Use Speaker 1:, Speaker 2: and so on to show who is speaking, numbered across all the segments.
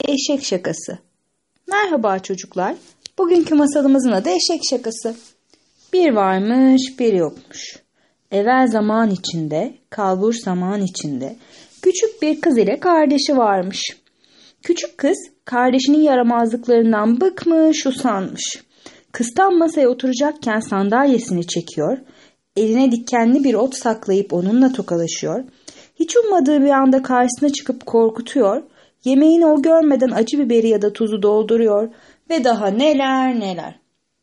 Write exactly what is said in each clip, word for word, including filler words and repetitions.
Speaker 1: Eşek şakası. Merhaba çocuklar. Bugünkü masalımızın adı Eşek şakası. Bir varmış, bir yokmuş. Evvel zaman içinde, kalbur zaman içinde küçük bir kız ile kardeşi varmış. Küçük kız kardeşinin yaramazlıklarından bıkmış, usanmış. Kıstan masaya oturacakken sandalyesini çekiyor, eline dikenli bir ot saklayıp onunla tokalaşıyor, hiç ummadığı bir anda karşısına çıkıp korkutuyor, yemeğini o görmeden acı biberi ya da tuzu dolduruyor ve daha neler neler.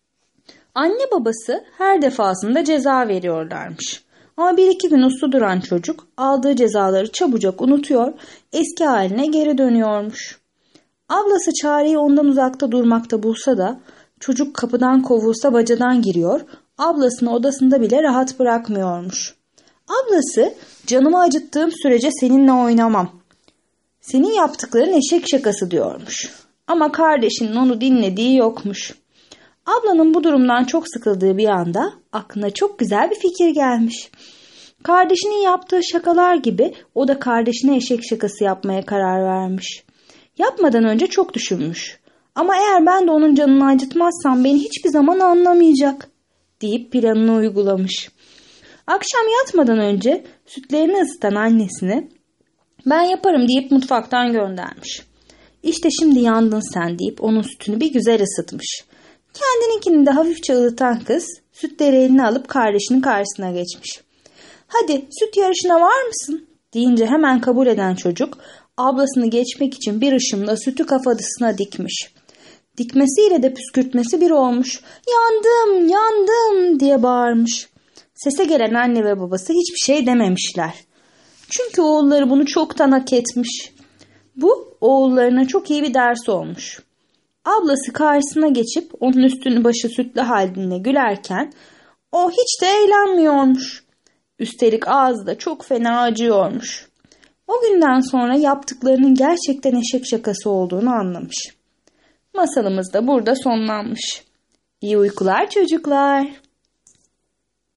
Speaker 1: Anne babası her defasında ceza veriyorlarmış. Ama bir iki gün uslu duran çocuk aldığı cezaları çabucak unutuyor, eski haline geri dönüyormuş. Ablası çareyi ondan uzakta durmakta bulsa da çocuk kapıdan kovulsa bacadan giriyor, ablasını odasında bile rahat bırakmıyormuş. Ablası, canımı acıttığım sürece seninle oynamam. Senin yaptıkların eşek şakası diyormuş. Ama kardeşinin onu dinlediği yokmuş. Ablanın bu durumdan çok sıkıldığı bir anda aklına çok güzel bir fikir gelmiş. Kardeşinin yaptığı şakalar gibi o da kardeşine eşek şakası yapmaya karar vermiş. Yapmadan önce çok düşünmüş. Ama eğer ben de onun canını acıtmazsam beni hiçbir zaman anlamayacak deyip planını uygulamış. Akşam yatmadan önce sütlerini ısıtan annesini ben yaparım deyip mutfaktan göndermiş. İşte şimdi yandın sen deyip onun sütünü bir güzel ısıtmış. Kendininkini de hafifçe ılıtan kız sütleri eline alıp kardeşinin karşısına geçmiş. Hadi süt yarışına var mısın deyince hemen kabul eden çocuk ablasını geçmek için bir ışımla sütü kafasına dikmiş. Dikmesiyle de püskürtmesi bir olmuş. Yandım yandım diye bağırmış. Sese gelen anne ve babası hiçbir şey dememişler. Çünkü oğulları bunu çoktan hak etmiş. Bu oğullarına çok iyi bir ders olmuş. Ablası karşısına geçip onun üstünü başı sütlü haline gülerken o hiç de eğlenmiyormuş. Üstelik ağzı da çok fena acıyormuş. O günden sonra yaptıklarının gerçekten eşek şakası olduğunu anlamış. Masalımız da burada sonlanmış. İyi uykular çocuklar.